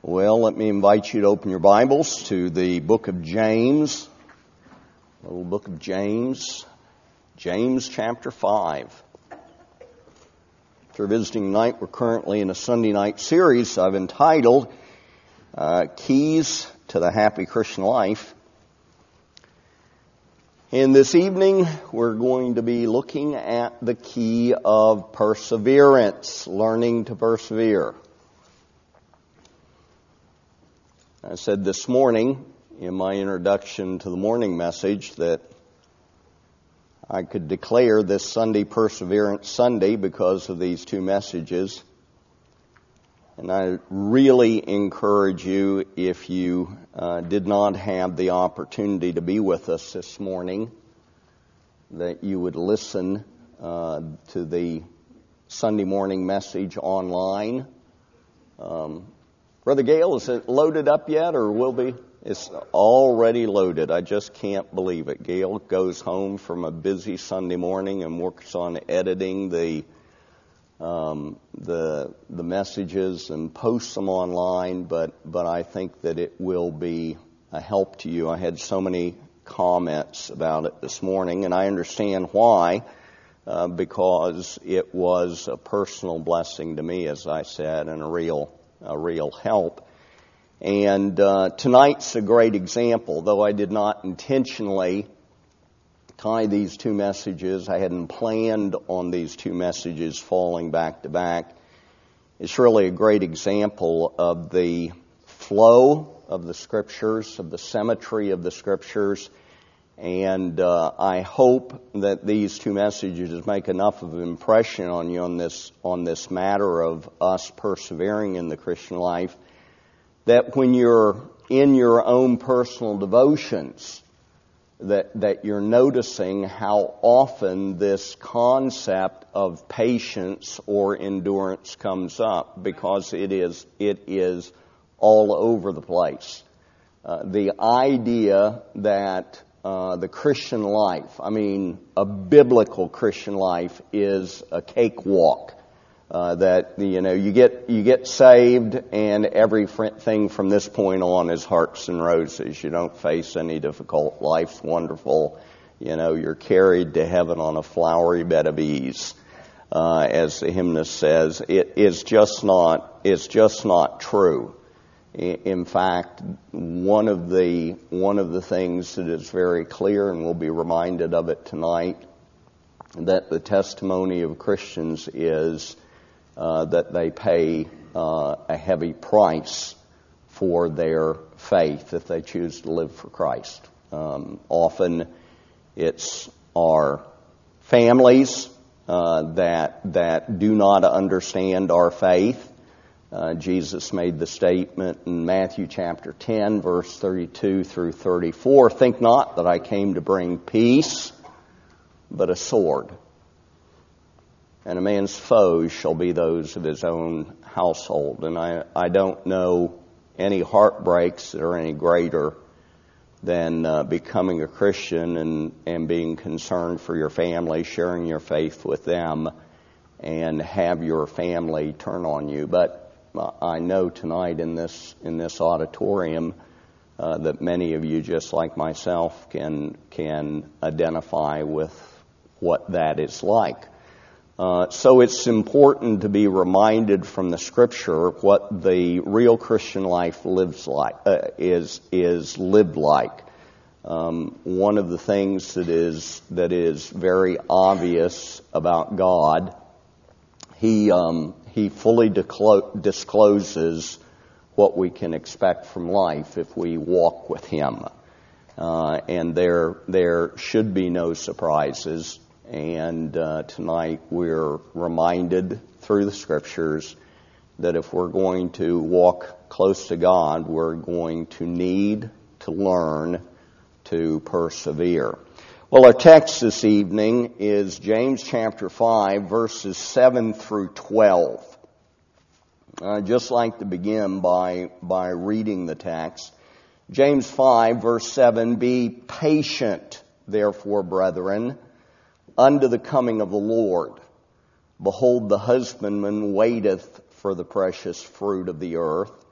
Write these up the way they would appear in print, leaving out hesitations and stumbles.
Well, let me invite you to open your Bibles to the book of James, the little book of James, James chapter 5. If you're visiting tonight, we're currently in a Sunday night series I've entitled Keys to the Happy Christian Life. And this evening, we're going to be looking at the key of perseverance, learning to persevere. I said this morning in my introduction to the morning message that I could declare this Sunday Perseverance Sunday because of these two messages. And I really encourage you, if you did not have the opportunity to be with us this morning, that you would listen to the Sunday morning message online. Brother Gale, is it loaded up yet or will be? It's already loaded. I just can't believe it. Gale goes home from a busy Sunday morning and works on editing the messages and posts them online, but I think that it will be a help to you. I had so many comments about it this morning, and I understand why, because it was a personal blessing to me, as I said, and a real help. And tonight's a great example, though I did not intentionally tie these two messages. I hadn't planned on these two messages falling back to back. It's really a great example of the flow of the Scriptures, of the symmetry of the Scriptures, and I hope that these two messages make enough of an impression on you on this matter of us persevering in the Christian life, that when you're in your own personal devotions, that you're noticing how often this concept of patience or endurance comes up, because it is all over the place. The idea that the Christian life, a biblical Christian life, is a cakewalk. That you get saved and everything from this point on is hearts and roses. You don't face any difficult. Life's wonderful. You're carried to heaven on a flowery bed of ease, as the hymnist says. It's just not true. In fact, one of the things that is very clear, and we'll be reminded of it tonight, that the testimony of Christians is that they pay a heavy price for their faith if they choose to live for Christ. Often it's our families that do not understand our faith. Jesus made the statement in Matthew chapter 10, verse 32 through 34, "Think not that I came to bring peace, but a sword. And a man's foes shall be those of his own household." And I don't know any heartbreaks that are any greater than becoming a Christian and being concerned for your family, sharing your faith with them, and have your family turn on you. But I know tonight in this auditorium that many of you, just like myself, can identify with what that is like. So it's important to be reminded from the Scripture what the real Christian life lives like, is lived like. One of the things that is very obvious about God, He fully discloses what we can expect from life if we walk with Him. And there should be no surprises. And tonight we're reminded through the Scriptures that if we're going to walk close to God, we're going to need to learn to persevere. Well, our text this evening is James chapter 5, verses 7 through 12. I'd just like to begin by reading the text. James 5, verse 7, "Be patient, therefore, brethren, unto the coming of the Lord. Behold, the husbandman waiteth for the precious fruit of the earth,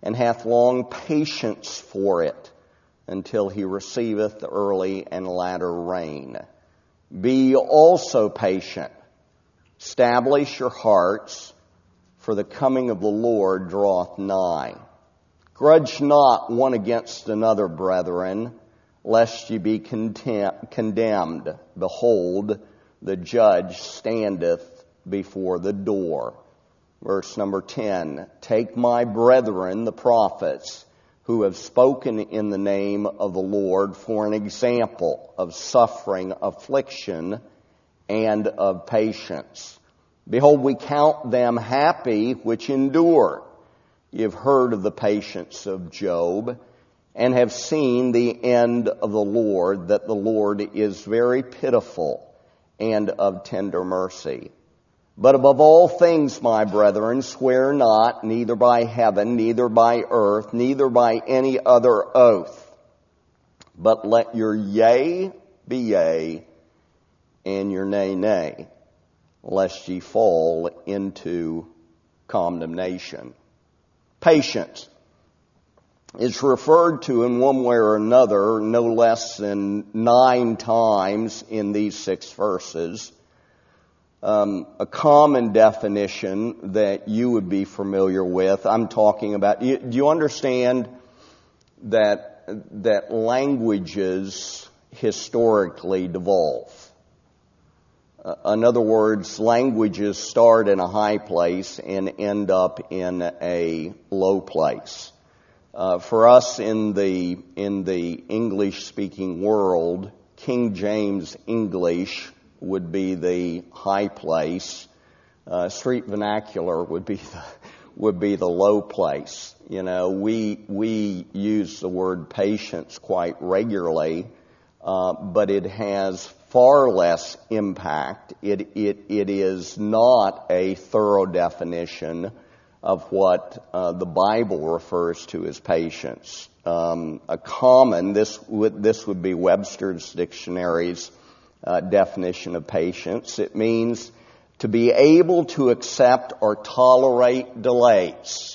and hath long patience for it, until he receiveth the early and latter rain. Be also patient. Establish your hearts, for the coming of the Lord draweth nigh. Grudge not one against another, brethren, lest ye be condemned. Behold, the judge standeth before the door. Verse number 10, take my brethren, the prophets, who have spoken in the name of the Lord, for an example of suffering, affliction, and of patience. Behold, we count them happy which endure. Ye have heard of the patience of Job, and have seen the end of the Lord, that the Lord is very pitiful and of tender mercy. But above all things, my brethren, swear not, neither by heaven, neither by earth, neither by any other oath. But let your yea be yea, and your nay, nay, lest ye fall into condemnation. Patience is referred to in one way or another no less than 9 times in these 6 verses. A common definition that you would be familiar with, I'm talking about, do you understand that languages historically devolve? In other words, languages start in a high place and end up in a low place. For us in the English-speaking world, King James English would be the high place. Street vernacular would be the low place. You know, we use the word patience quite regularly, but it has far less impact. It is not a thorough definition of what the Bible refers to as patience. A common, this would be Webster's Dictionary's definition of patience. It means to be able to accept or tolerate delays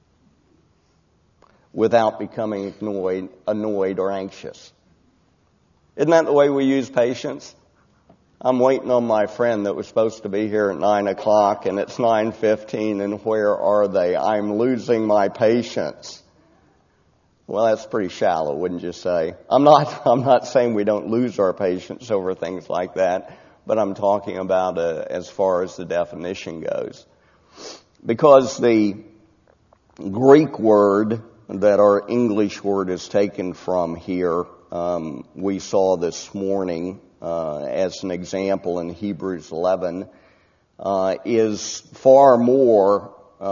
without becoming annoyed or anxious. Isn't that the way we use patience? I'm waiting on my friend that was supposed to be here at 9 o'clock, and it's 9:15, and where are they? I'm losing my patience. Well, that's pretty shallow, wouldn't you say? I'm not saying we don't lose our patience over things like that, but I'm talking about as far as the definition goes. Because the Greek word that our English word is taken from here, we saw this morning as an example in Hebrews 11, is far more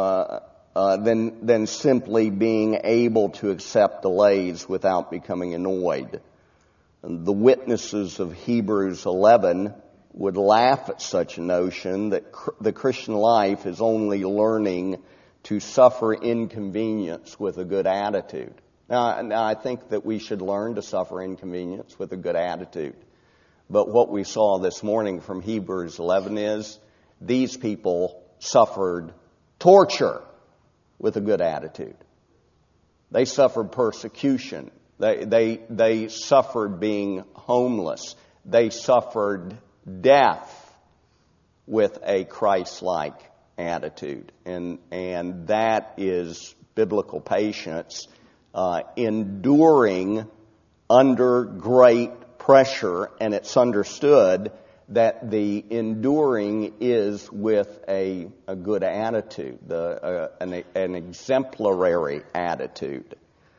than simply being able to accept delays without becoming annoyed. And the witnesses of Hebrews 11 would laugh at such a notion that the Christian life is only learning to suffer inconvenience with a good attitude. Now, I think that we should learn to suffer inconvenience with a good attitude. But what we saw this morning from Hebrews 11 is these people suffered torture with a good attitude. They suffered persecution. They suffered being homeless. They suffered death with a Christ-like attitude. And that is biblical patience, enduring under great pressure, and it's understood that the enduring is with a good attitude, an exemplary attitude.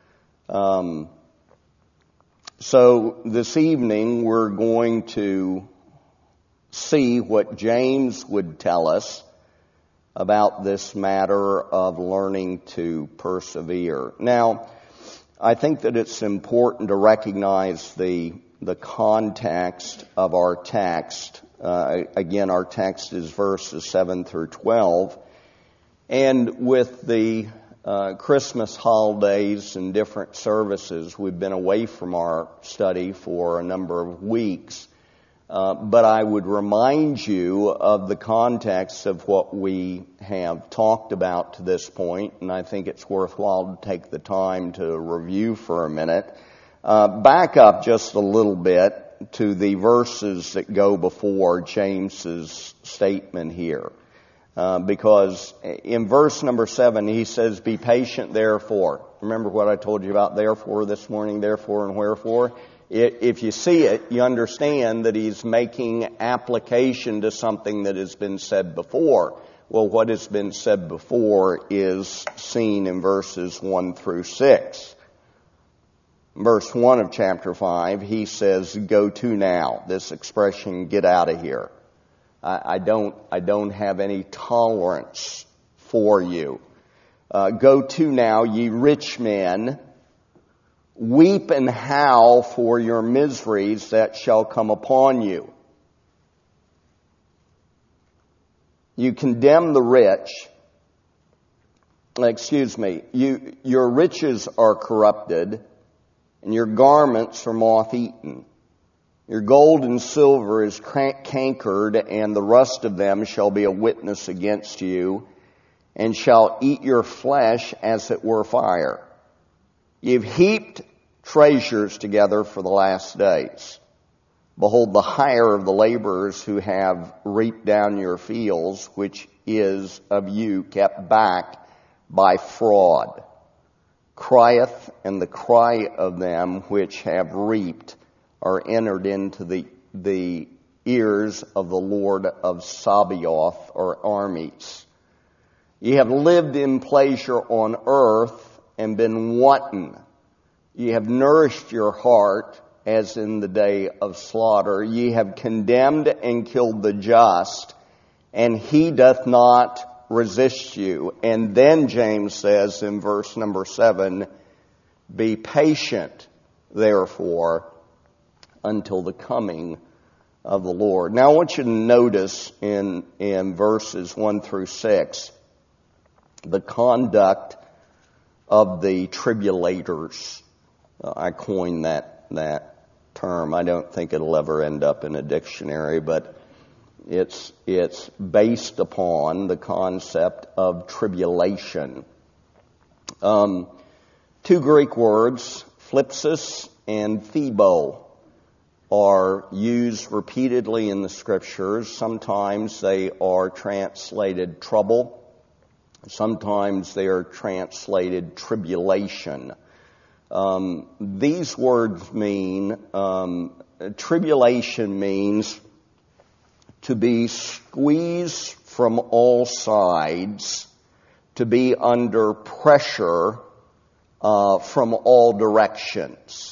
So this evening we're going to see what James would tell us about this matter of learning to persevere. Now, I think that it's important to recognize the context of our text. Again, our text is verses 7 through 12. And with the Christmas holidays and different services, we've been away from our study for a number of weeks. But I would remind you of the context of what we have talked about to this point, and I think it's worthwhile to take the time to review for a minute. Back up just a little bit to the verses that go before James's statement here. Because in verse number 7, he says, be patient therefore. Remember what I told you about therefore this morning, therefore and wherefore? If you see it, you understand that he's making application to something that has been said before. Well, what has been said before is seen in verses 1 through 6. Verse 1 of chapter 5, he says, go to now. This expression, get out of here. I don't have any tolerance for you. Go to now, ye rich men, weep and howl for your miseries that shall come upon you. You condemn the rich. Your riches are corrupted, and your garments are moth-eaten. Your gold and silver is cankered, and the rust of them shall be a witness against you, and shall eat your flesh as it were fire. You've heaped treasures together for the last days. Behold, the hire of the laborers who have reaped down your fields, which is of you kept back by fraud, crieth, and the cry of them which have reaped are entered into the ears of the Lord of Sabaoth, or armies. Ye have lived in pleasure on earth and been wanton. Ye have nourished your heart as in the day of slaughter. Ye have condemned and killed the just, and he doth not resist you. And then James says in verse number 7, be patient, therefore, until the coming of the Lord. Now I want you to notice in verses 1 through 6, the conduct of the tribulators. I coined that term. I don't think it'll ever end up in a dictionary, but it's based upon the concept of tribulation. Two Greek words, phlipsis and thebo, are used repeatedly in the Scriptures. Sometimes they are translated trouble. Sometimes they are translated tribulation. These words mean, tribulation means to be squeezed from all sides, to be under pressure from all directions.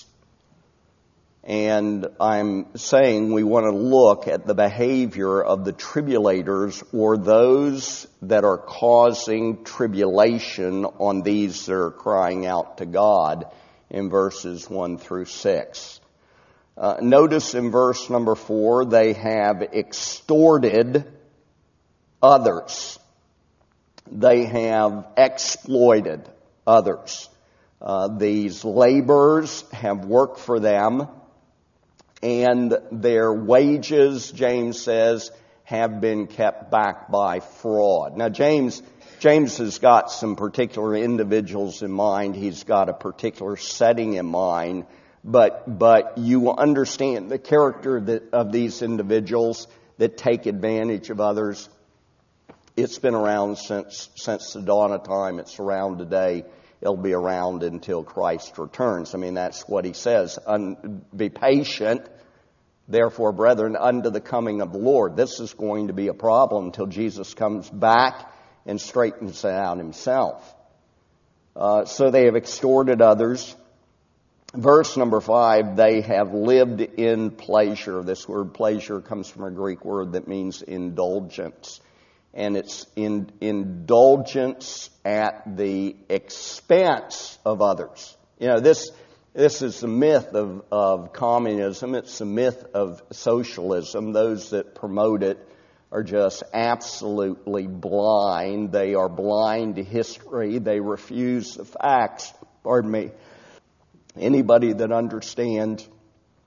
And I'm saying we want to look at the behavior of the tribulators, or those that are causing tribulation on these that are crying out to God, in verses 1 through 6. Notice in verse number 4, they have extorted others. They have exploited others. These laborers have worked for them, and their wages, James says, have been kept back by fraud. Now, James has got some particular individuals in mind. He's got a particular setting in mind. But you understand the character of these individuals that take advantage of others. It's been around since the dawn of time. It's around today. It'll be around until Christ returns. I mean, that's what he says. Be patient, therefore, brethren, unto the coming of the Lord. This is going to be a problem until Jesus comes back and straightens it out himself. So they have extorted others. Verse number 5, they have lived in pleasure. This word pleasure comes from a Greek word that means indulgence. And it's indulgence at the expense of others. You know, this is the myth of communism. It's the myth of socialism. Those that promote it are just absolutely blind. They are blind to history. They refuse the facts. Anybody that understands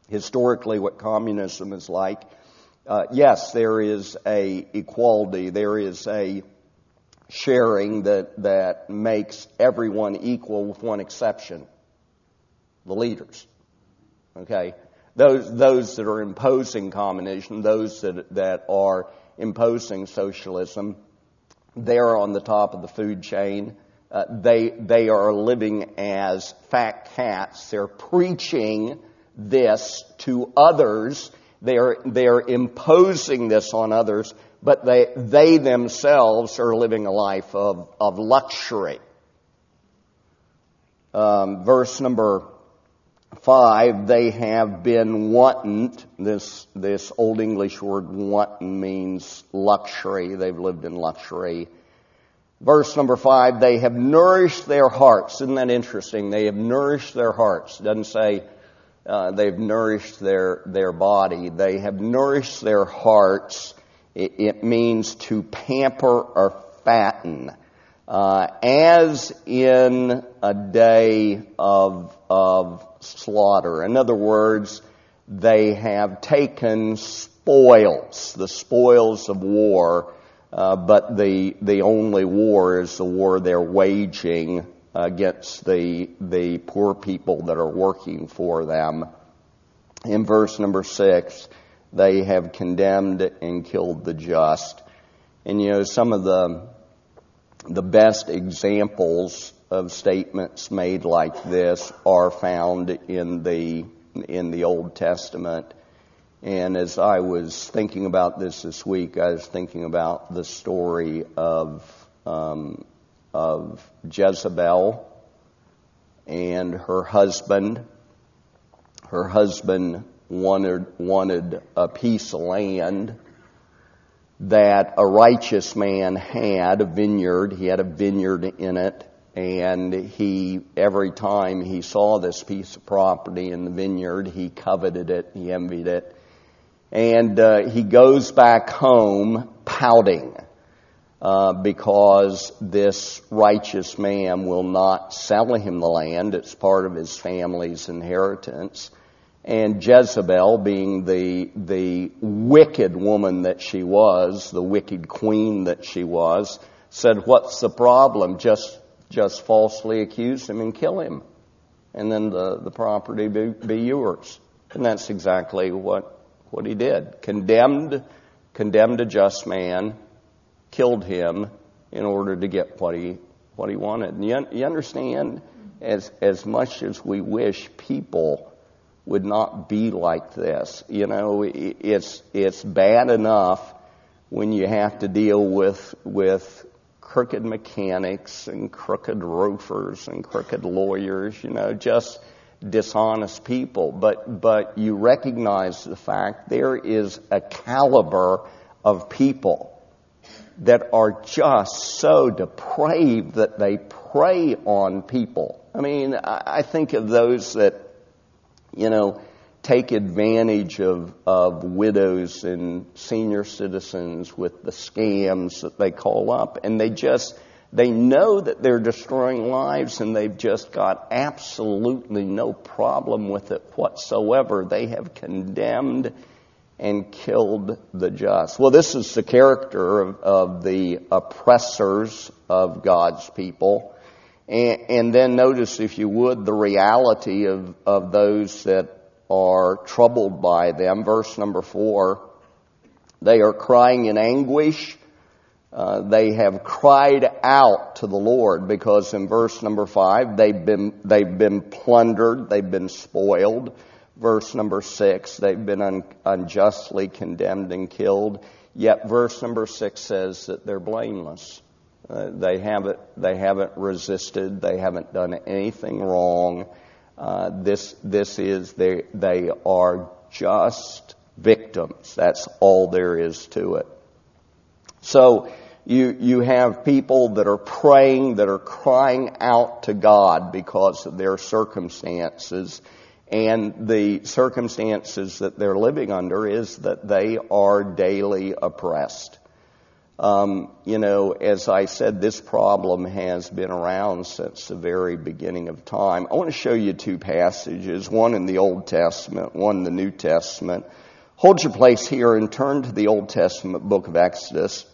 historically what communism is like. Yes, there is a equality, there is a sharing that makes everyone equal with one exception, the leaders. Okay? Those that are imposing communism, those that are imposing socialism, they're on the top of the food chain. They are living as fat cats. They're preaching this to others. They're imposing this on others, but they themselves are living a life of luxury. Verse number 5, they have been wanton. This Old English word wanton means luxury. They've lived in luxury. Verse number 5, they have nourished their hearts. Isn't that interesting? They have nourished their hearts. It doesn't say they've nourished their body. They have nourished their hearts. It means to pamper or fatten. As in a day of slaughter. In other words, they have taken spoils, the spoils of war, but the only war is the war they're waging against the poor people that are working for them. In verse number 6, they have condemned and killed the just. And you know, some of the best examples of statements made like this are found in the Old Testament. And as I was thinking about this week, I was thinking about the story of Jezebel and her husband. Her husband wanted a piece of land that a righteous man had, a vineyard. He had a vineyard in it, and every time he saw this piece of property in the vineyard, he coveted it, he envied it. And he goes back home pouting because this righteous man will not sell him the land. It's part of his family's inheritance. And Jezebel, being the wicked woman that she was, the wicked queen that she was, said, "What's the problem? Just falsely accuse him and kill him, and then the property be yours." And that's exactly what he did. Condemned a just man, killed him in order to get what he wanted. And you understand, as much as we wish people would not be like this. You know, it's bad enough when you have to deal with crooked mechanics and crooked roofers and crooked lawyers, you know, just dishonest people. But you recognize the fact there is a caliber of people that are just so depraved that they prey on people. I mean, I think of those that, you know, take advantage of widows and senior citizens with the scams that they call up. And they know that they're destroying lives, and they've just got absolutely no problem with it whatsoever. They have condemned and killed the just. Well, this is the character of the oppressors of God's people. And then notice, if you would, the reality of those that are troubled by them. Verse number 4, they are crying in anguish. They have cried out to the Lord, because in verse number 5, they've been plundered, they've been spoiled. Verse number 6, they've been unjustly condemned and killed. Yet verse number 6 says that they're blameless. They haven't resisted. They haven't done anything wrong. This is they are just victims. That's all there is to it. So you have people that are praying, that are crying out to God because of their circumstances, and the circumstances that they're living under is that they are daily oppressed. As I said, this problem has been around since the very beginning of time. I want to show you two passages, one in the Old Testament, one in the New Testament. Hold your place here and turn to the Old Testament book of Exodus.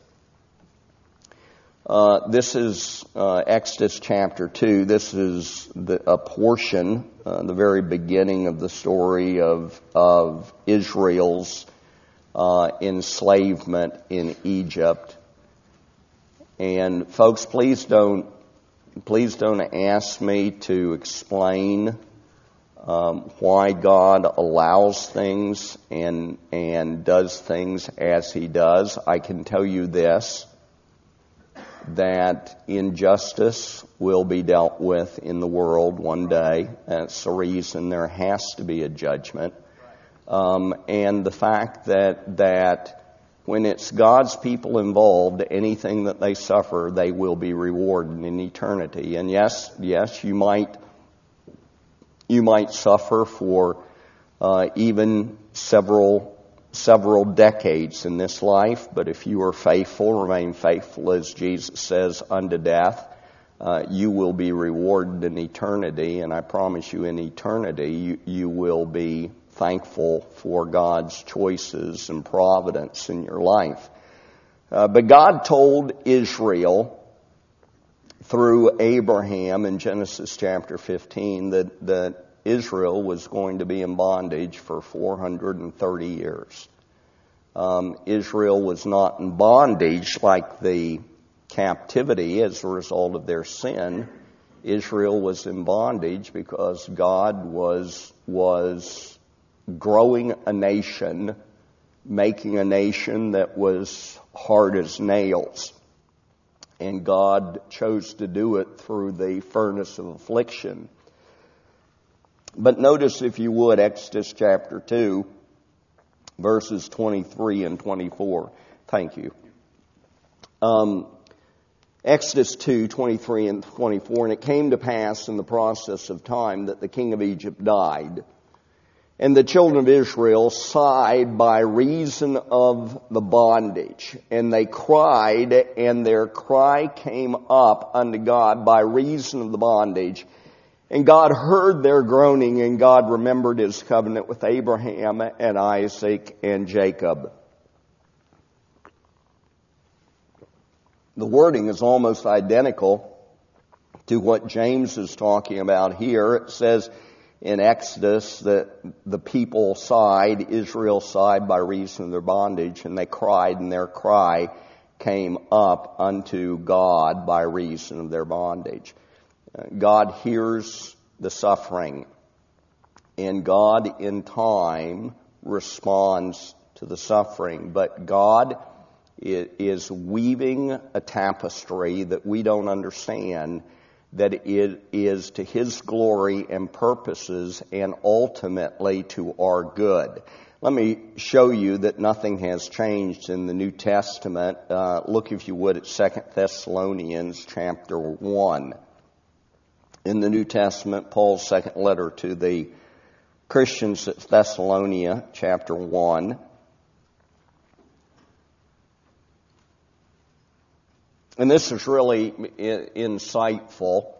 This is Exodus chapter 2. This is a portion, the very beginning of the story of Israel's enslavement in Egypt. And folks, please don't ask me to explain why God allows things and does things as He does. I can tell you this, that injustice will be dealt with in the world one day. That's the reason there has to be a judgment. And the fact that when it's God's people involved, anything that they suffer, they will be rewarded in eternity. And yes, you might suffer for even several decades in this life, but if you are faithful, remain faithful, as Jesus says, unto death, you will be rewarded in eternity. And I promise you, in eternity, you will be thankful for God's choices and providence in your life. But God told Israel through Abraham in Genesis chapter 15 that Israel was going to be in bondage for 430 years. Israel was not in bondage like the captivity as a result of their sin. Israel was in bondage because God was growing a nation, making a nation that was hard as nails. And God chose to do it through the furnace of affliction. But notice, if you would, Exodus chapter 2, verses 23 and 24. Thank you. Exodus 2, 23 and 24. And it came to pass in the process of time that the king of Egypt died. And the children of Israel sighed by reason of the bondage. And they cried, and their cry came up unto God by reason of the bondage. And God heard their groaning, and God remembered His covenant with Abraham and Isaac and Jacob. The wording is almost identical to what James is talking about here. It says in Exodus that the people sighed, Israel sighed by reason of their bondage, and they cried, and their cry came up unto God by reason of their bondage. God hears the suffering, and God in time responds to the suffering. But God is weaving a tapestry that we don't understand, that it is to His glory and purposes and ultimately to our good. Let me show you that nothing has changed in the New Testament. Look, if you would, at 2 Thessalonians chapter 1. In the New Testament, Paul's second letter to the Christians at Thessalonia, chapter 1. And this is really insightful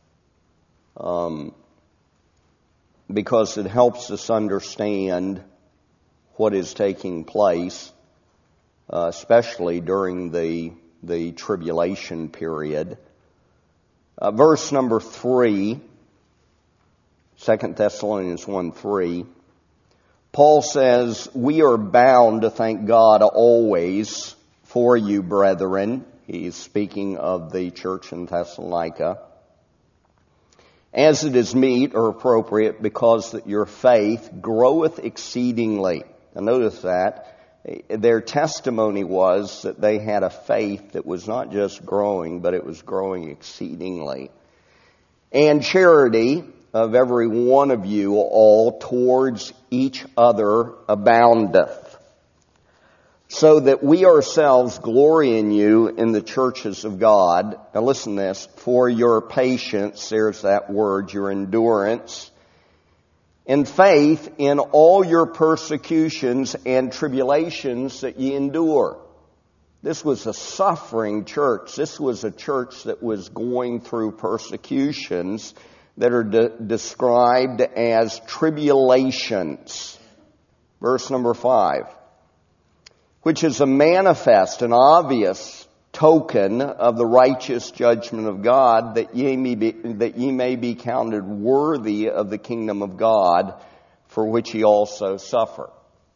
because it helps us understand what is taking place, especially during the tribulation period. Verse number 3, 2 Thessalonians 1:3, Paul says, "We are bound to thank God always for you, brethren." He's speaking of the church in Thessalonica. "As it is meet or appropriate, because that your faith groweth exceedingly." Now notice that. Their testimony was that they had a faith that was not just growing, but it was growing exceedingly. "And charity of every one of you all towards each other aboundeth, so that we ourselves glory in you in the churches of God." Now listen to this. "For your patience," there's that word, your endurance, "and faith in all your persecutions and tribulations that ye endure." This was a suffering church. This was a church that was going through persecutions that are described as tribulations. Verse number 5. Which is a manifest, an obvious token of the righteous judgment of God, that ye may be counted worthy of the kingdom of God, for which ye also suffer.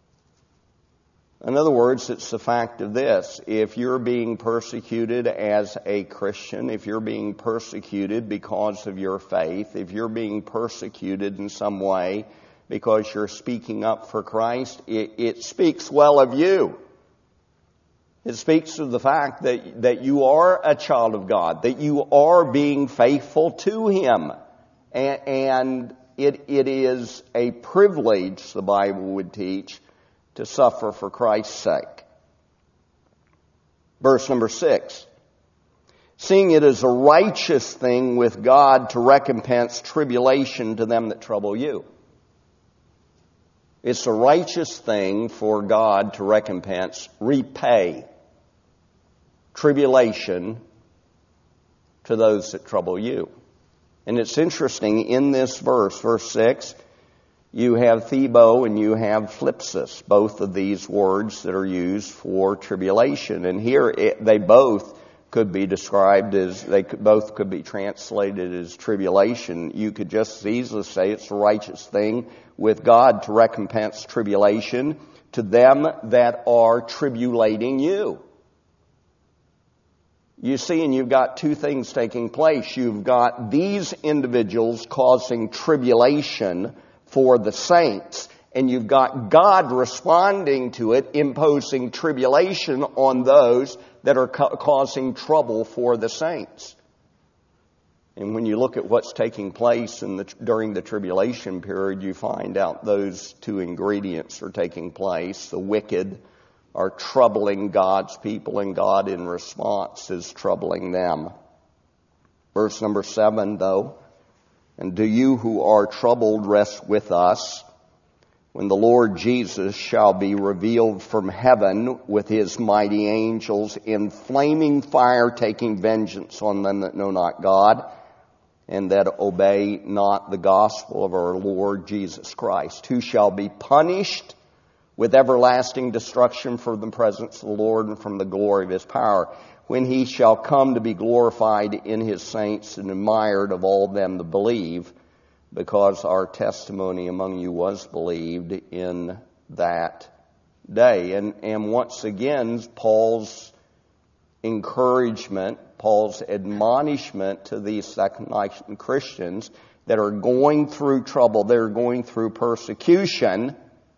In other words, it's the fact of this: if you're being persecuted as a Christian, if you're being persecuted because of your faith, if you're being persecuted in some way because you're speaking up for Christ, it speaks well of you. It speaks of the fact that you are a child of God, that you are being faithful to Him. And it is a privilege, the Bible would teach, to suffer for Christ's sake. Verse number 6. Seeing it is a righteous thing with God to recompense tribulation to them that trouble you. It's a righteous thing for God to repay tribulation to those that trouble you. And it's interesting, in this verse 6, you have Thebo and you have Phlipsis, both of these words that are used for tribulation. And here they both could be described as, both could be translated as tribulation. You could just as easily say it's a righteous thing with God to recompense tribulation to them that are tribulating you. You see, and you've got two things taking place. You've got these individuals causing tribulation for the saints, and you've got God responding to it, imposing tribulation on those that are causing trouble for the saints. And when you look at what's taking place during the tribulation period, you find out those two ingredients are taking place. The wicked are troubling God's people, and God in response is troubling them. Verse number 7, though. And do you who are troubled rest with us when the Lord Jesus shall be revealed from heaven with His mighty angels in flaming fire, taking vengeance on them that know not God and that obey not the gospel of our Lord Jesus Christ, who shall be punished with everlasting destruction from the presence of the Lord and from the glory of His power, when He shall come to be glorified in His saints and admired of all them that believe, because our testimony among you was believed in that day. And once again, Paul's encouragement, Paul's admonishment to these second-generation Christians that are going through trouble, they're going through persecution: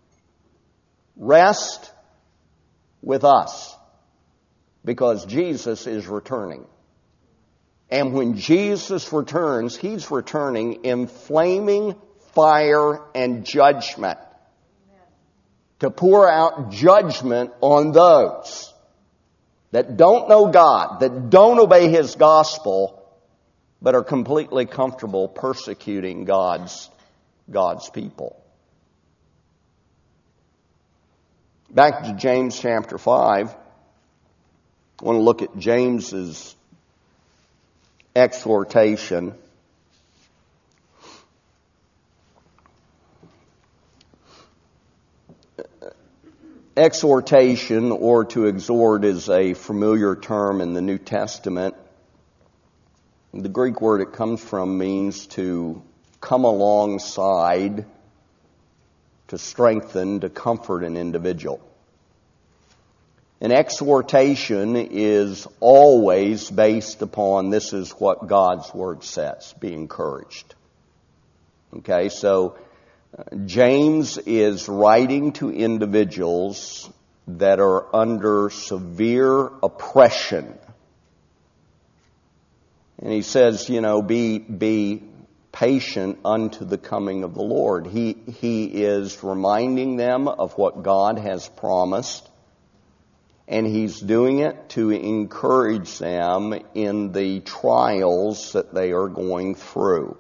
rest with us, because Jesus is returning. And when Jesus returns, He's returning in flaming fire and judgment. Amen. To pour out judgment on those that don't know God, that don't obey His gospel, but are completely comfortable persecuting God's people. Back to James chapter 5. I want to look at James's exhortation. Exhortation, or to exhort, is a familiar term in the New Testament. The Greek word it comes from means to come alongside, to strengthen, to comfort an individual. An exhortation is always based upon, this is what God's Word says, be encouraged. Okay, so James is writing to individuals that are under severe oppression. And he says, be patient unto the coming of the Lord. He is reminding them of what God has promised, and he's doing it to encourage them in the trials that they are going through.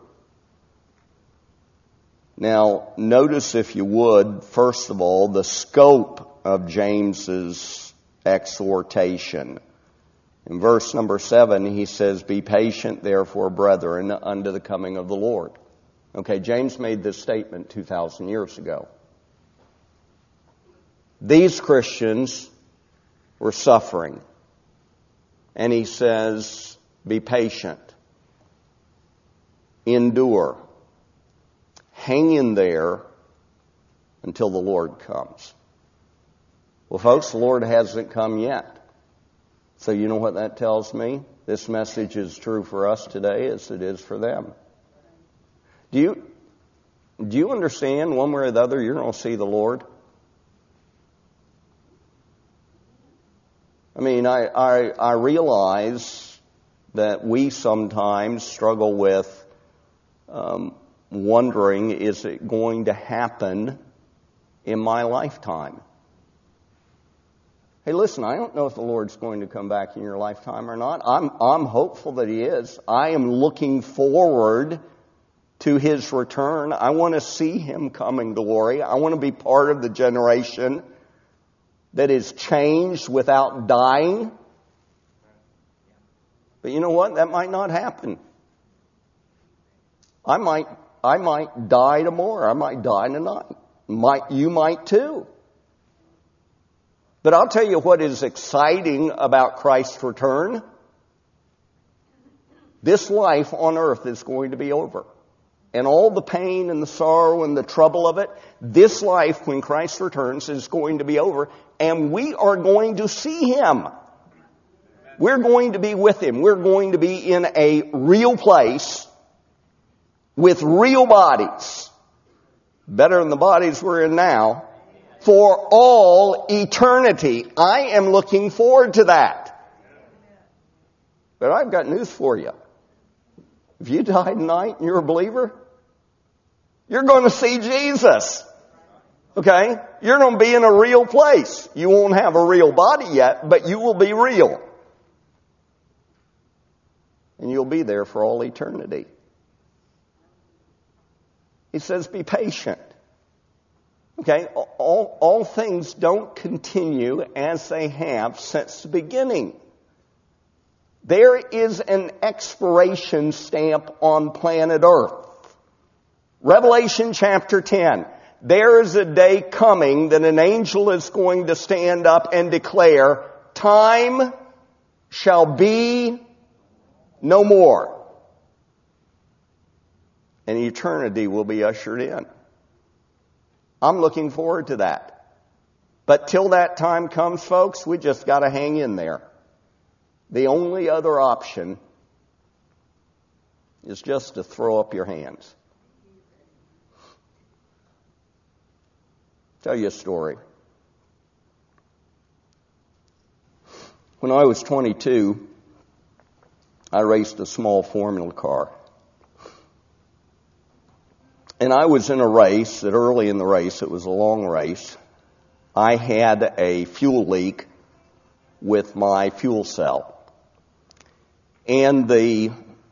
Now, notice, if you would, first of all, the scope of James's exhortation. In verse number 7, he says, "Be patient, therefore, brethren, unto the coming of the Lord." Okay, James made this statement 2,000 years ago. These Christians were suffering. And he says, be patient. Endure. Hang in there until the Lord comes. Well, folks, the Lord hasn't come yet. So you know what that tells me? This message is true for us today as it is for them. Do you understand one way or the other you're going to see the Lord? I mean, I realize that we sometimes struggle with wondering, is it going to happen in my lifetime? Hey, listen, I don't know if the Lord's going to come back in your lifetime or not. I'm hopeful that He is. I am looking forward to His return. I want to see Him coming to glory. I want to be part of the generation that is changed without dying. But you know what? That might not happen. I might die tomorrow. I might die tonight. You might too. But I'll tell you what is exciting about Christ's return. This life on earth is going to be over. And all the pain and the sorrow and the trouble of it, this life, when Christ returns, is going to be over. And we are going to see Him. We're going to be with Him. We're going to be in a real place with real bodies. Better than the bodies we're in now. For all eternity. I am looking forward to that. But I've got news for you. If you die tonight and you're a believer, you're going to see Jesus. Okay? You're going to be in a real place. You won't have a real body yet, but you will be real. And you'll be there for all eternity. He says, be patient. Okay? All things don't continue as they have since the beginning. There is an expiration stamp on planet Earth. Revelation chapter 10. There is a day coming that an angel is going to stand up and declare, time shall be no more. And eternity will be ushered in. I'm looking forward to that. But till that time comes, folks, we just got to hang in there. The only other option is just to throw up your hands. Tell you a story. When I was 22, I raced a small Formula car. And I was in a race that early in the race, it was a long race, I had a fuel leak with my fuel cell. And the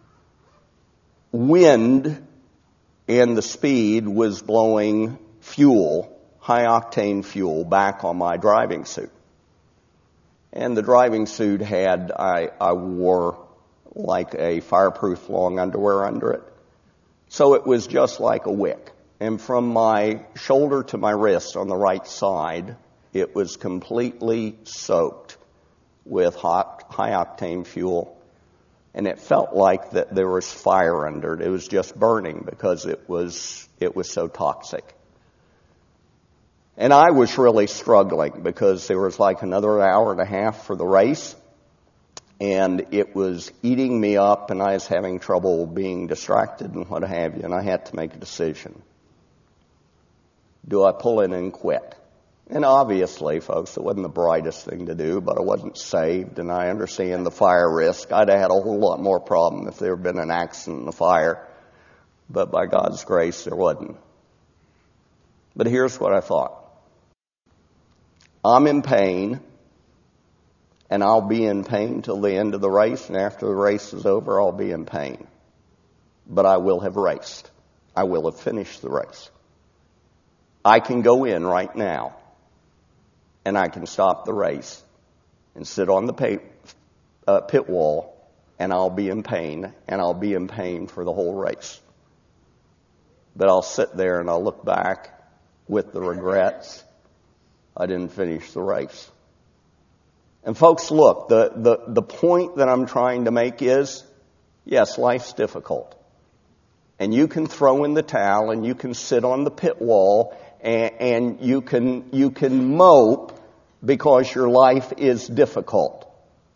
wind and the speed was blowing fuel, high-octane fuel, back on my driving suit. And the driving suit had, I wore like a fireproof long underwear under it. So it was just like a wick. And from my shoulder to my wrist on the right side, it was completely soaked with high-octane fuel. And it felt like that there was fire under it. It was just burning because it was so toxic. And I was really struggling because there was like another hour and a half for the race. And it was eating me up, and I was having trouble being distracted and what have you. And I had to make a decision. Do I pull in and quit? And obviously, folks, it wasn't the brightest thing to do, but I wasn't saved, and I understand the fire risk. I'd have had a whole lot more problem if there had been an accident in the fire. But by God's grace, there wasn't. But here's what I thought. I'm in pain. And I'll be in pain till the end of the race, and after the race is over, I'll be in pain. But I will have raced. I will have finished the race. I can go in right now, and I can stop the race, and sit on the pit wall, and I'll be in pain, and I'll be in pain for the whole race. But I'll sit there and I'll look back with the regrets. I didn't finish the race. And folks, look, the point that I'm trying to make is, yes, life's difficult. And you can throw in the towel and you can sit on the pit wall and you can mope because your life is difficult.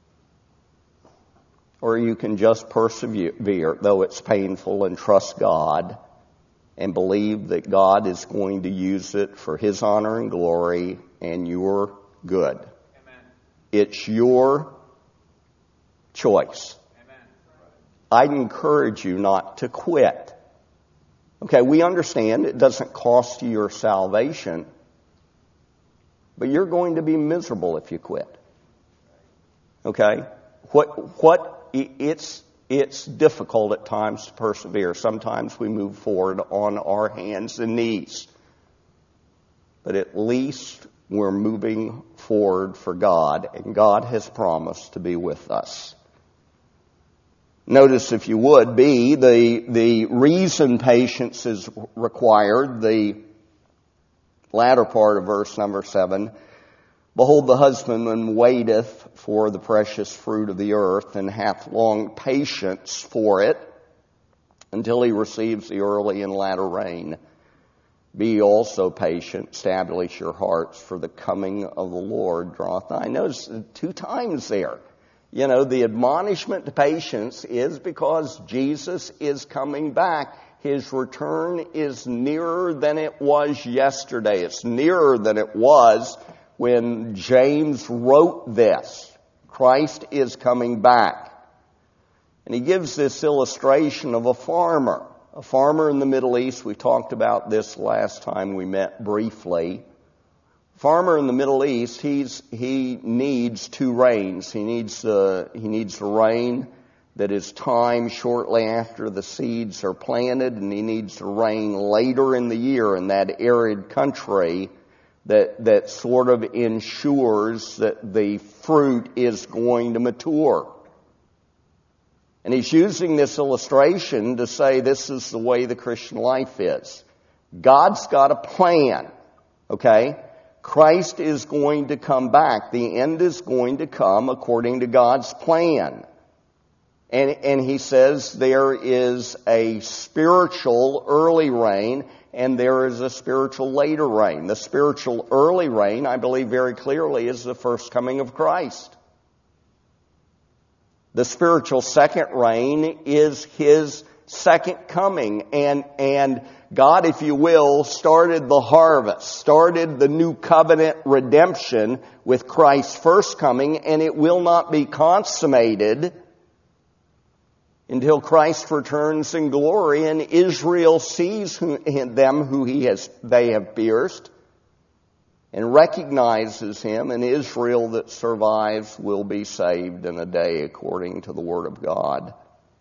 Or you can just persevere, though it's painful, and trust God and believe that God is going to use it for His honor and glory and your good. Amen. It's your choice. Amen. I'd encourage you not to quit. Okay, we understand it doesn't cost you your salvation, but you're going to be miserable if you quit. Okay? It's difficult at times to persevere. Sometimes we move forward on our hands and knees. But at least we're moving forward for God, and God has promised to be with us. Notice, if you would, B, the reason patience is required, the latter part of verse number 7. Behold, the husbandman waiteth for the precious fruit of the earth, and hath long patience for it, until he receives the early and latter rain. Be ye also patient, establish your hearts, for the coming of the Lord draweth nigh. Notice 2 times there. You know, the admonishment to patience is because Jesus is coming back. His return is nearer than it was yesterday. It's nearer than it was when James wrote this. Christ is coming back. And he gives this illustration of a farmer. A farmer in the Middle East. We talked about this last time we met briefly. Farmer in the Middle East, he needs 2 rains. He needs the rain that is timed shortly after the seeds are planted, and he needs the rain later in the year in that arid country that sort of ensures that the fruit is going to mature. And he's using this illustration to say this is the way the Christian life is. God's got a plan, okay? Christ is going to come back. The end is going to come according to God's plan. And he says there is a spiritual early rain and there is a spiritual later rain. The spiritual early rain, I believe very clearly, is the first coming of Christ. The spiritual second rain is His second coming. And God, if you will, started the harvest, started the new covenant redemption with Christ's first coming, and it will not be consummated until Christ returns in glory and Israel sees them who they have pierced and recognizes Him, and Israel that survives will be saved in a day according to the Word of God.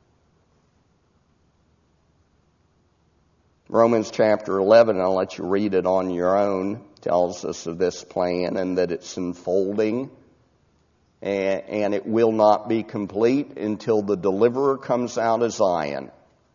Romans chapter 11, I'll let you read it on your own, tells us of this plan and that it's unfolding. And it will not be complete until the deliverer comes out of Zion.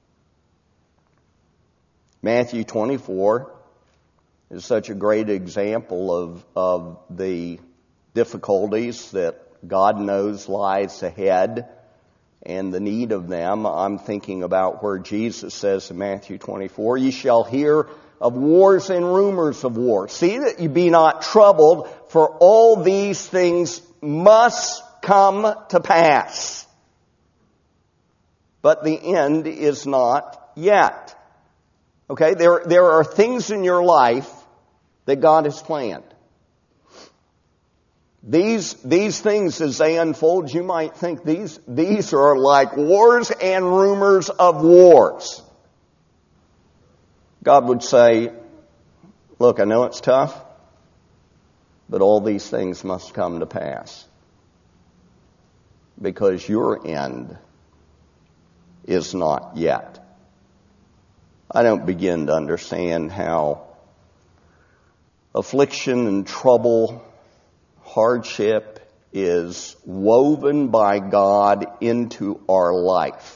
Matthew 24 is such a great example of the difficulties that God knows lies ahead and the need of them. I'm thinking about where Jesus says in Matthew 24, ye shall hear of wars and rumors of wars. See that you be not troubled, for all these things must come to pass. But the end is not yet. Okay, there are things in your life that God has planned. These things, as they unfold, you might think these are like wars and rumors of wars. God would say, look, I know it's tough, but all these things must come to pass. Because your end is not yet. I don't begin to understand how affliction and trouble, hardship, is woven by God into our life.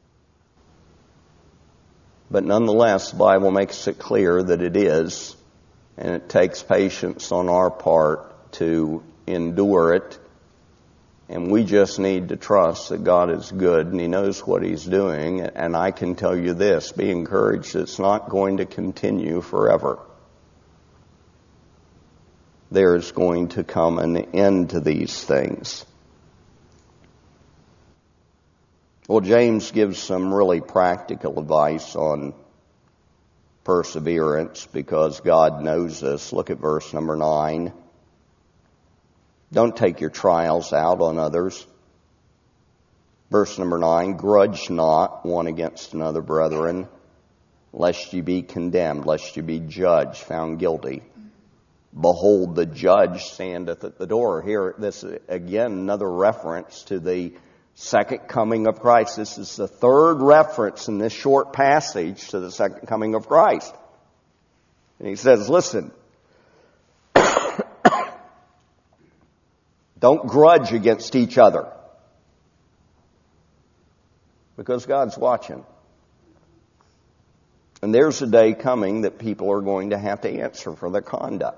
But nonetheless, the Bible makes it clear that it is, and it takes patience on our part to endure it. And we just need to trust that God is good and He knows what He's doing. And I can tell you this, be encouraged, it's not going to continue forever. There's going to come an end to these things. Well, James gives some really practical advice on perseverance because God knows us. Look at verse number 9. Don't take your trials out on others. Verse number 9, grudge not one against another, brethren, lest ye be condemned, lest ye be judged, found guilty. Behold, the judge standeth at the door. Here, this is again another reference to the second coming of Christ. This is the third reference in this short passage to the second coming of Christ. And he says, listen, don't grudge against each other, because God's watching. And there's a day coming that people are going to have to answer for their conduct.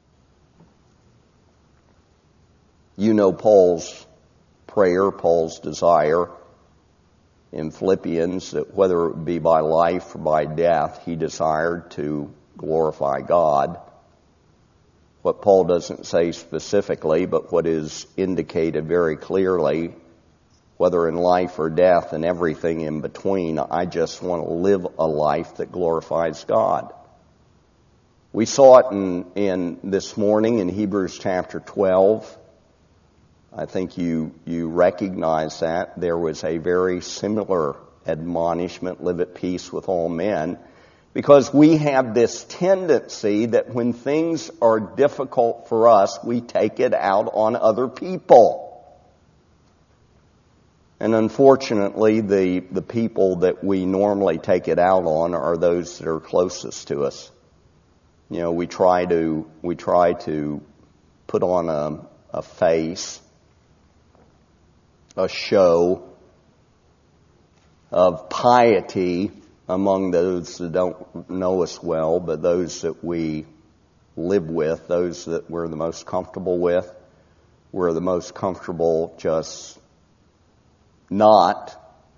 You know Paul's prayer, Paul's desire in Philippians, that whether it be by life or by death, he desired to glorify God. What Paul doesn't say specifically, but what is indicated very clearly, whether in life or death and everything in between, I just want to live a life that glorifies God. We saw it in this morning in Hebrews chapter 12. I think you recognize that. There was a very similar admonishment, live at peace with all men, because we have this tendency that when things are difficult for us, we take it out on other people. And unfortunately, the people that we normally take it out on are those that are closest to us. You know, we try to put on a face, a show of piety among those that don't know us well, but those that we live with, those that we're the most comfortable with. We're the most comfortable just not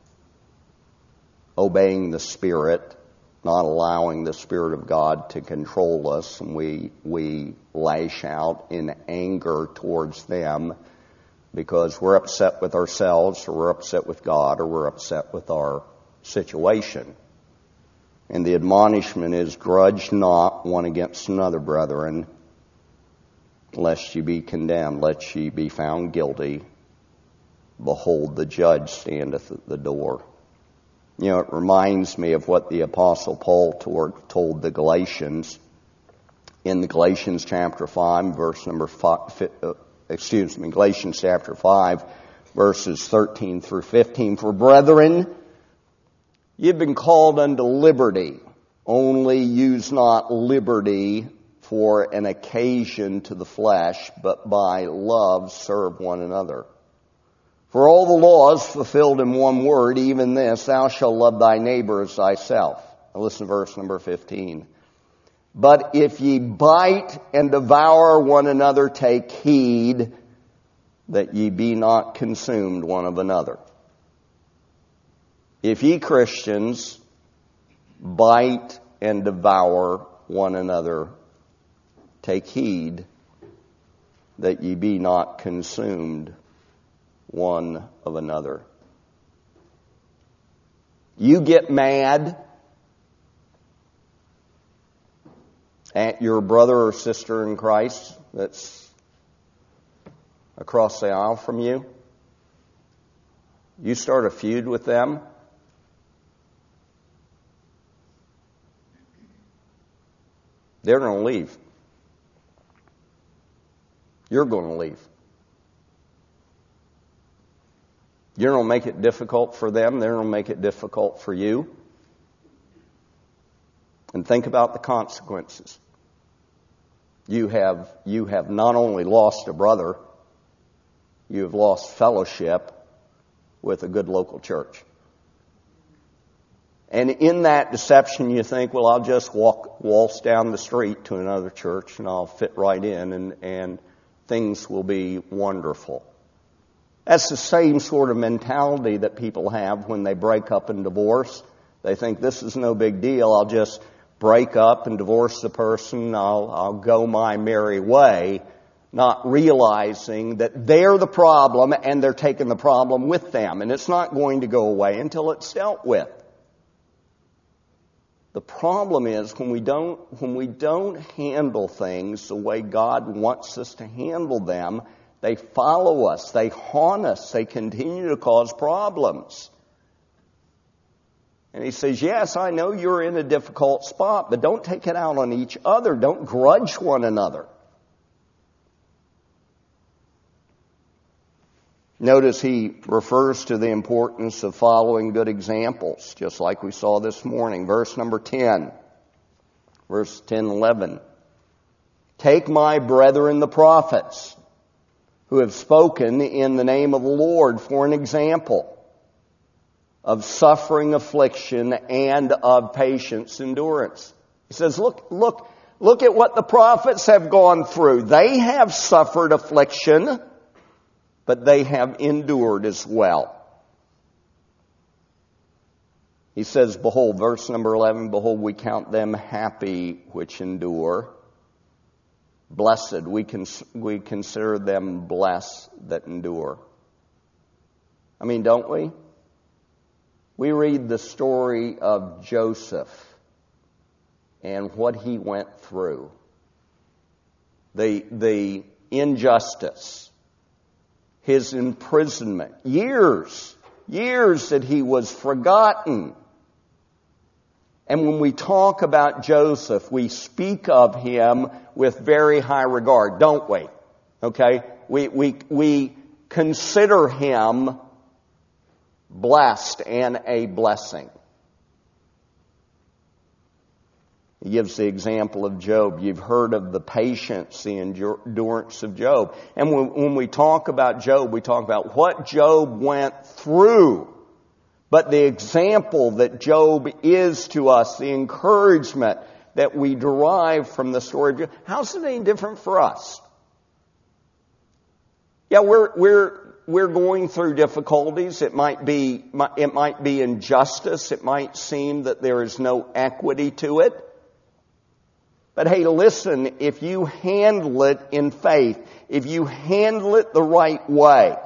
obeying the Spirit, not allowing the Spirit of God to control us, and we lash out in anger towards them because we're upset with ourselves, or we're upset with God, or we're upset with our situation. And the admonishment is, grudge not one against another, brethren, lest ye be condemned, lest ye be found guilty. Behold, the judge standeth at the door. You know, it reminds me of what the Apostle Paul told the Galatians in the Galatians chapter 5, Galatians chapter 5, verses 13 through 15. For brethren, you've been called unto liberty. Only use not liberty for an occasion to the flesh, but by love serve one another. For all the law is fulfilled in one word, even this, thou shalt love thy neighbor as thyself. Now listen to verse number 15. But if ye bite and devour one another, take heed that ye be not consumed one of another. If ye Christians bite and devour one another, take heed that ye be not consumed one of another. You get mad at your brother or sister in Christ that's across the aisle from you. You start a feud with them. They're going to leave. You're going to leave. You're going to make it difficult for them. They're going to make it difficult for you. And think about the consequences. You have not only lost a brother, you've lost fellowship with a good local church. And in that deception, you think, well, I'll just waltz down the street to another church and I'll fit right in and things will be wonderful. That's the same sort of mentality that people have when they break up and divorce. They think this is no big deal. I'll just break up and divorce the person. I'll go my merry way, not realizing that they're the problem and they're taking the problem with them. And it's not going to go away until it's dealt with. The problem is when we don't handle things the way God wants us to handle them, they follow us, they haunt us, they continue to cause problems. And he says, yes, I know you're in a difficult spot, but don't take it out on each other. Don't grudge one another. Notice he refers to the importance of following good examples, just like we saw this morning. Verse number 10, verse 10, 11. Take my brethren the prophets, who have spoken in the name of the Lord, for an example of suffering, affliction, and of patience, endurance. He says, look at what the prophets have gone through. They have suffered affliction, but they have endured as well. He says, behold, verse number 11, behold, we count them happy which endure. Blessed, we consider them blessed that endure. I mean, don't we? We read the story of Joseph and what he went through. The injustice, his imprisonment, years that he was forgotten. And when we talk about Joseph, we speak of him with very high regard, don't we? Okay? We consider him blessed and a blessing. He gives the example of Job. You've heard of the patience, the endurance of Job. And when we talk about Job, we talk about what Job went through. But the example that Job is to us, the encouragement that we derive from the story of Job, how's it any different for us? Yeah, we're going through difficulties. It might be injustice. It might seem that there is no equity to it. But hey, listen, if you handle it in faith, if you handle it the right way,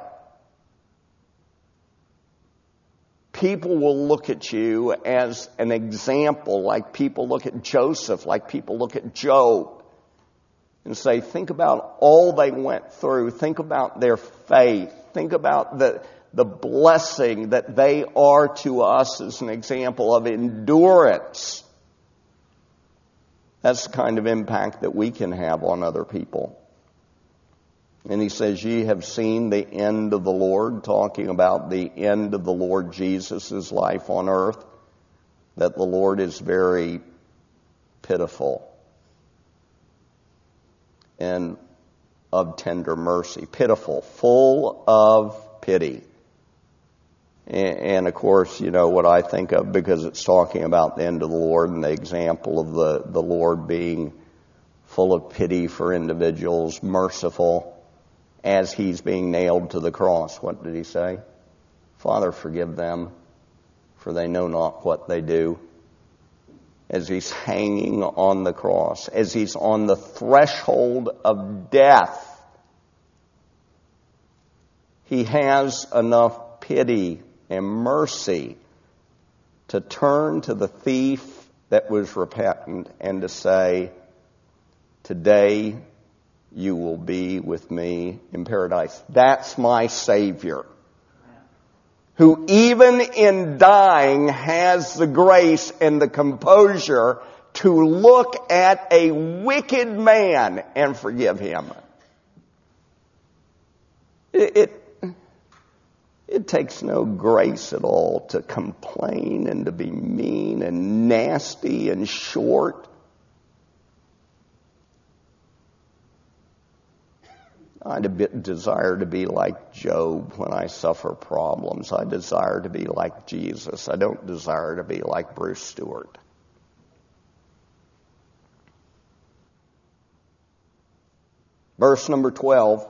people will look at you as an example, like people look at Joseph, like people look at Job, and say, think about all they went through. Think about their faith. Think about the blessing that they are to us as an example of endurance. That's the kind of impact that we can have on other people. And he says, ye have seen the end of the Lord, talking about the end of the Lord Jesus' life on earth, that the Lord is very pitiful and of tender mercy. Pitiful, full of pity. And of course, you know what I think of, because it's talking about the end of the Lord and the example of the Lord being full of pity for individuals, merciful, as he's being nailed to the cross. What did he say? Father, forgive them, for they know not what they do. As he's hanging on the cross, as he's on the threshold of death, he has enough pity and mercy to turn to the thief that was repentant and to say, today you will be with me in paradise. That's my Savior, who even in dying has the grace and the composure to look at a wicked man and forgive him. It takes no grace at all to complain and to be mean and nasty and short. desire to be like Job when I suffer problems. I desire to be like Jesus. I don't desire to be like Bruce Stewart. Verse number 12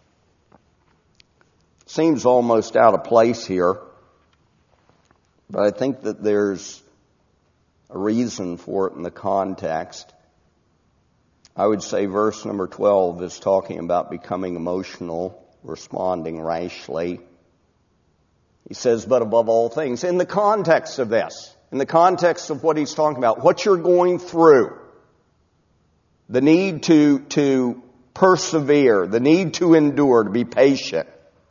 seems almost out of place here, but I think that there's a reason for it in the context. I would say verse number 12 is talking about becoming emotional, responding rashly. He says, but above all things, in the context of this, in the context of what he's talking about, what you're going through, the need to persevere, the need to endure, to be patient.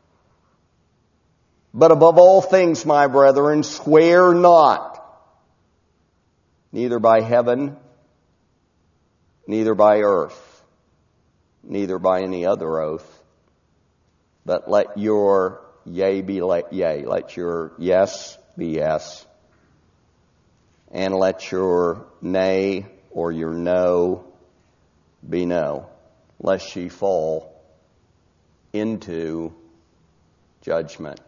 But above all things, my brethren, swear not, neither by heaven, neither by earth, neither by any other oath, but let your yea be yea, let your yes be yes, and let your nay or your no be no, lest ye fall into judgment.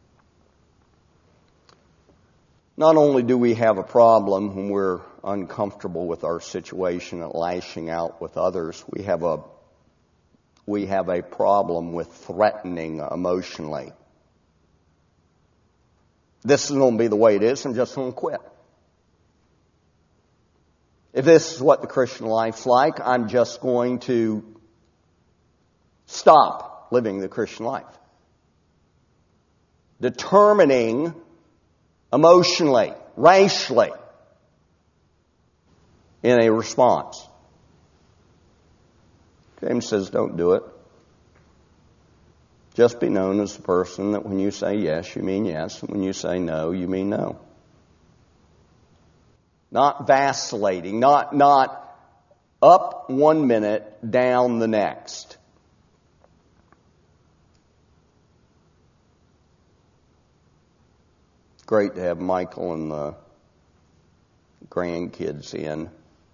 Not only do we have a problem when we're uncomfortable with our situation and lashing out with others, we have a problem with threatening emotionally. This is going to be the way it is. I'm just going to quit. If this is what the Christian life's like, I'm just going to stop living the Christian life. Determining emotionally, rashly, in a response. James says, don't do it. Just be known as the person that when you say yes, you mean yes, and when you say no, you mean no. Not vacillating, not up 1 minute, down the next. Great to have Michael and the grandkids in.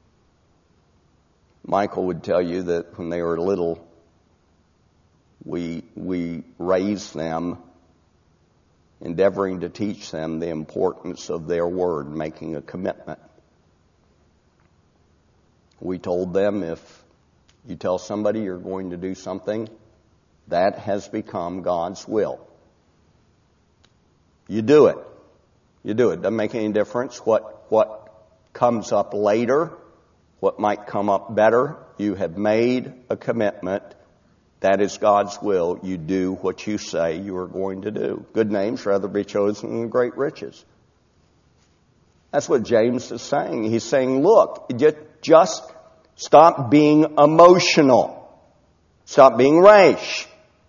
Michael would tell you that when they were little, we raised them, endeavoring to teach them the importance of their word, making a commitment. We told them if you tell somebody you're going to do something, that has become God's will. You do it. You do it. Doesn't make any difference what comes up later, what might come up better. You have made a commitment. That is God's will. You do what you say you are going to do. Good names rather be chosen than great riches. That's what James is saying. He's saying, look, just stop being emotional. Stop being rash.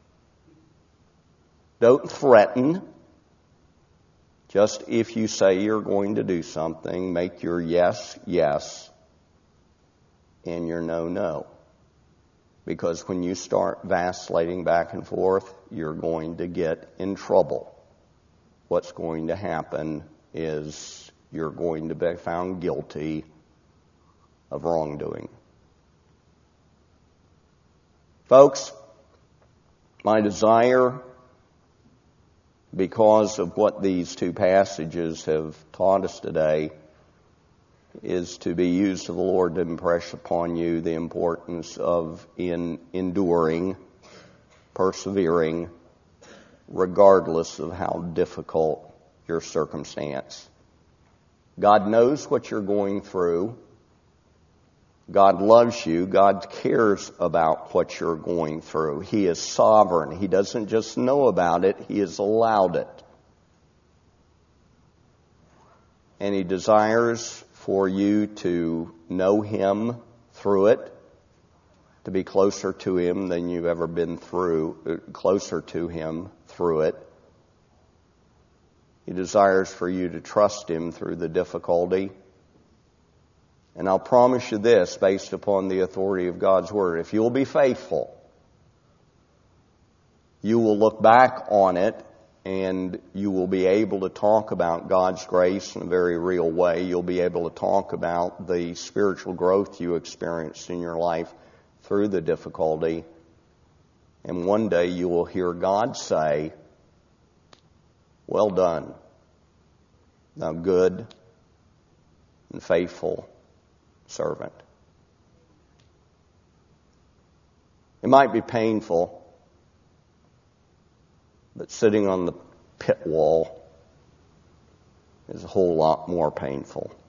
Don't threaten. Just if you say you're going to do something, make your yes, yes, and your no, no. Because when you start vacillating back and forth, you're going to get in trouble. What's going to happen is you're going to be found guilty of wrongdoing. Folks, my desire, because of what these two passages have taught us today, is to be used of the Lord to impress upon you the importance of enduring, persevering, regardless of how difficult your circumstance. God knows what you're going through. God loves you. God cares about what you're going through. He is sovereign. He doesn't just know about it. He has allowed it. And He desires for you to know Him through it, to be closer to Him than you've ever been closer to Him through it. He desires for you to trust Him through the difficulty. And I'll promise you this, based upon the authority of God's Word, if you'll be faithful, you will look back on it and you will be able to talk about God's grace in a very real way. You'll be able to talk about the spiritual growth you experienced in your life through the difficulty. And one day you will hear God say, "Well done, thou good and faithful servant." It might be painful, but sitting on the pit wall is a whole lot more painful.